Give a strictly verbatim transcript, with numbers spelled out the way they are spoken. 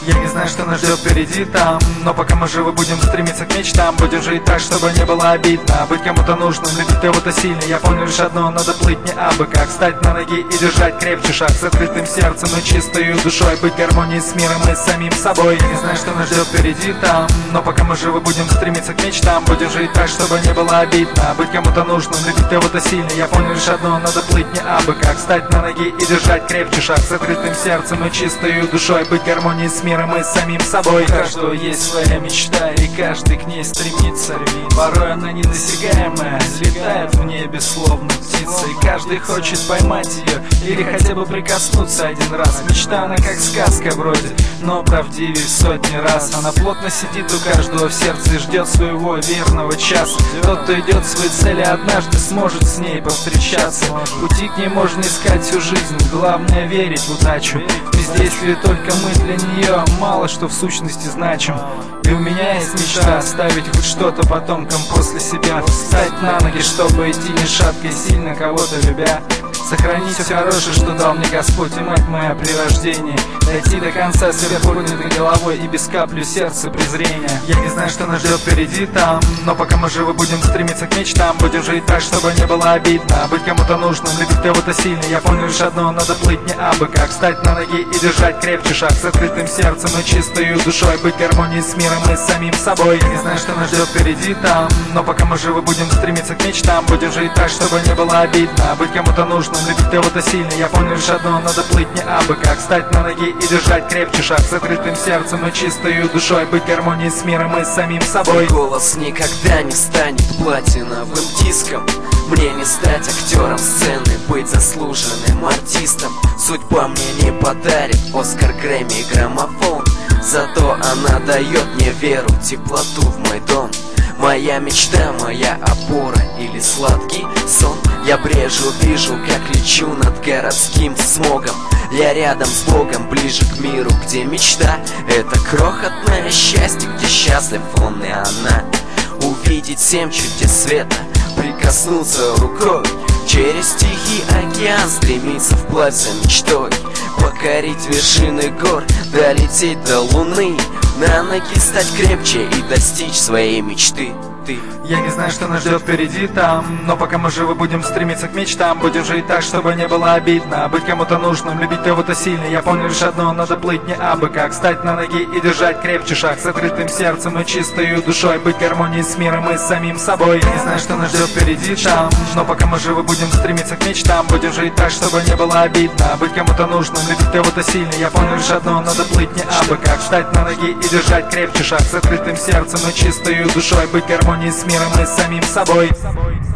Я не знаю, что нас ждет впереди там, но пока мы живы, будем стремиться к мечтам. Будем жить так, чтобы не было обидно. Быть кому-то нужным, любить кого-то сильно. Я помню лишь одно, надо плыть не абы как. Встать на ноги и держать крепче шаг. С открытым сердцем и чистой душой. Быть в гармонии с миром и с самим собой. Я не знаю, что нас ждет впереди там, но пока мы живы, будем стремиться к мечтам. Будем жить так, чтобы не было обидно. Быть кому-то нужным, любить кого-то сильно. Я помню лишь одно, надо плыть не абы как. Встать на ноги и держать крепче шаг. С открытым сердцем и чистой душой. Быть в гармонии с миром и с самим собой. У каждого есть своя мечта, и каждый к ней стремится. Порой она недосягаемая, взлетает в небе словно птица. И каждый хочет поймать ее или хотя бы прикоснуться один раз. Мечта она как сказка вроде, но правдивее в сотни раз. Она плотно сидит у каждого в сердце и ждет своего верного часа. Тот, кто идет к своей цели, однажды сможет с ней повстречаться. Пути к ней можно искать всю жизнь, главное верить в удачу. Бездействие только мы для нее мало что в сущности значим. И у меня есть мечта оставить хоть что-то потомкам после себя. Встать на ноги, чтобы идти ни шатко и сильно кого-то любя. Сохранить все хорошее, что дал мне Господь и мать моя при рождении. Дойти до конца сверху поднятой головой и без капли сердца презрения. Я не знаю, что нас ждет впереди там, но пока мы живы, будем стремиться к мечтам. Будем жить так, чтобы не было обидно. Быть кому-то нужным, любить кого-то сильно. Я помню лишь одно, надо плыть не абы как. Встать на ноги и держать крепче шаг. С открытым сердцем и чистой душой. Быть в гармонии с миром и с самим собой. Я не знаю, что нас ждет впереди там, но пока мы живы, будем стремиться к мечтам. Будем жить так, чтобы не было обидно. Быть кому-то нужным, любить кого-то сильно. Я помню лишь одно, надо плыть не абы как. Встать на ноги и держать крепче шаг. С открытым сердцем и чистой душой. Быть в гармонии с миром и с самим собой. Твой голос никогда не станет платиновым диском. Мне не стать актером сцены, быть заслуженным артистом. Судьба мне не подарит Оскар, Грэмми и граммофон. Зато она дает мне веру, теплоту в мой дом. Моя мечта, моя опора или сладкий сон. Я брежу, вижу, как лечу над городским смогом. Я рядом с Богом, ближе к миру, где мечта — это крохотное счастье, где счастлив он и она. Увидеть семь чудес света, прикоснуться рукой, через тихий океан стремиться вплавь за мечтой. Покорить вершины гор, долететь до луны, на ноги стать крепче и достичь своей мечты. Ты. Я не знаю, что нас ждет впереди там, но пока мы живы, будем стремиться к мечтам. Будем жить так, чтобы не было обидно. Быть кому-то нужным, любить кого-то сильно. Я помню лишь одно, надо плыть не абы как. Встать на ноги и держать крепче шаг. С открытым сердцем и чистой душой. Быть в гармонии с миром и с самим собой. Я не знаю, что нас ждет впереди там, но пока мы живы, будем стремиться к мечтам. Будем жить так, чтобы не было обидно. Быть кому-то нужным, любить кого-то сильно. Я помню лишь одно, надо плыть не абы как. Встать на ноги и держать крепче шаг. С открытым сердцем и чистой душой. Быть в гармонии с миром и с самим собой.